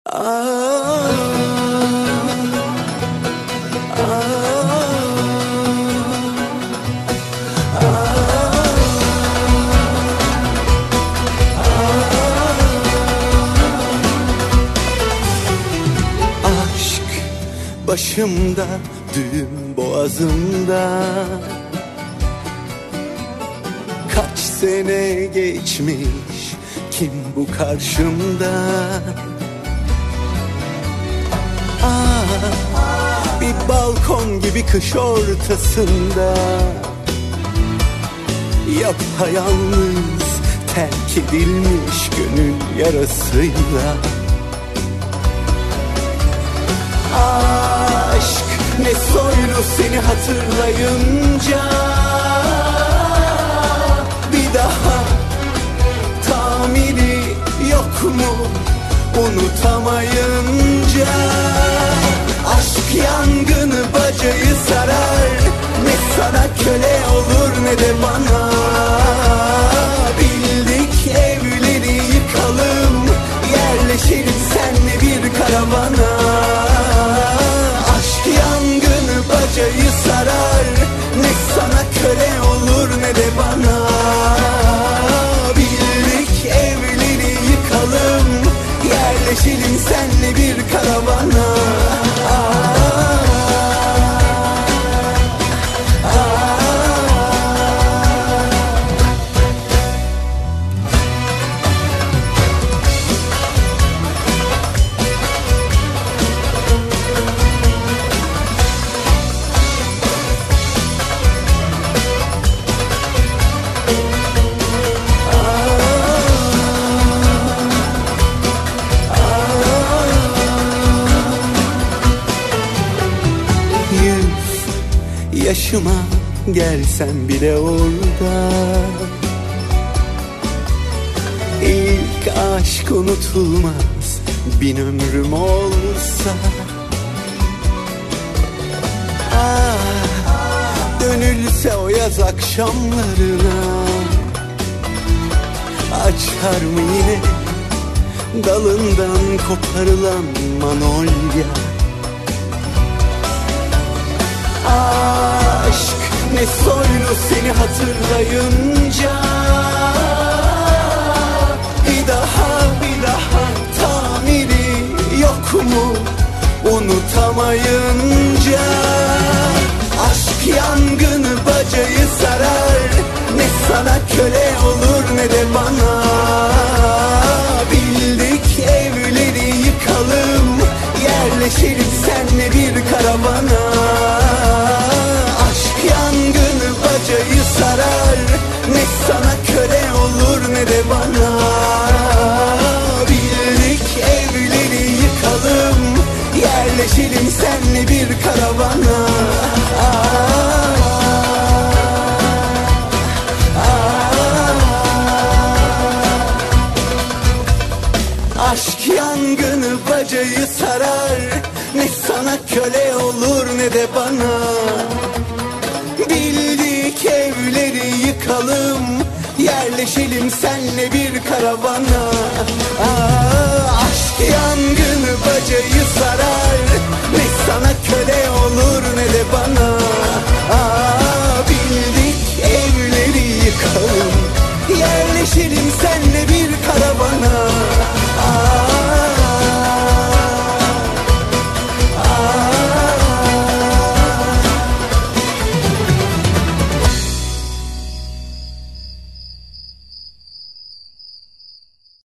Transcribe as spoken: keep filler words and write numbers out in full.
Ah, başımda, düğüm boğazımda. Kaç sene geçmiş, kim bu karşımda? Ah, bir balkon gibi kış ortasında, yapayalnız, terk edilmiş gönül yarasıyla. Aşk ne soylu seni hatırlayınca, bir daha tamiri yok mu unutamayınca? Aşk yangını bacayı sarar, ne sana köle olur ne de bana. Bildik evleri yıkalım, yerleşelim senle bir karavana. Bacayı sarar, ne sana köle olur ne de bana. Bildik evleri yıkalım, yerleşelim senle bir karavana. Yaşıma gelsen bile orada, İlk aşk unutulmaz, bin ömrüm olsa. Ah, dönülse o yaz akşamlarına, açar mı yine dalından koparılan manolya? Aşk ne soylu seni hatırlayınca, bir daha bir daha tamiri yok mu unutamayınca? Aşk yangını bacayı sarar, ne sana köle olur ne de bana. Bildik evleri yıkalım, yerleşelim senle bir karavana. Aşk yangını bacayı sarar, ne sana köle olur ne de bana. Bildik evleri yıkalım, yerleşelim senle bir karavana. Aşk yangını bacayı sarar, ne sana köle olur ne de bana. Bildik evleri yıkalım, yerleşelim senle bir karavana. Aa, aşk yangını bacayı sarar.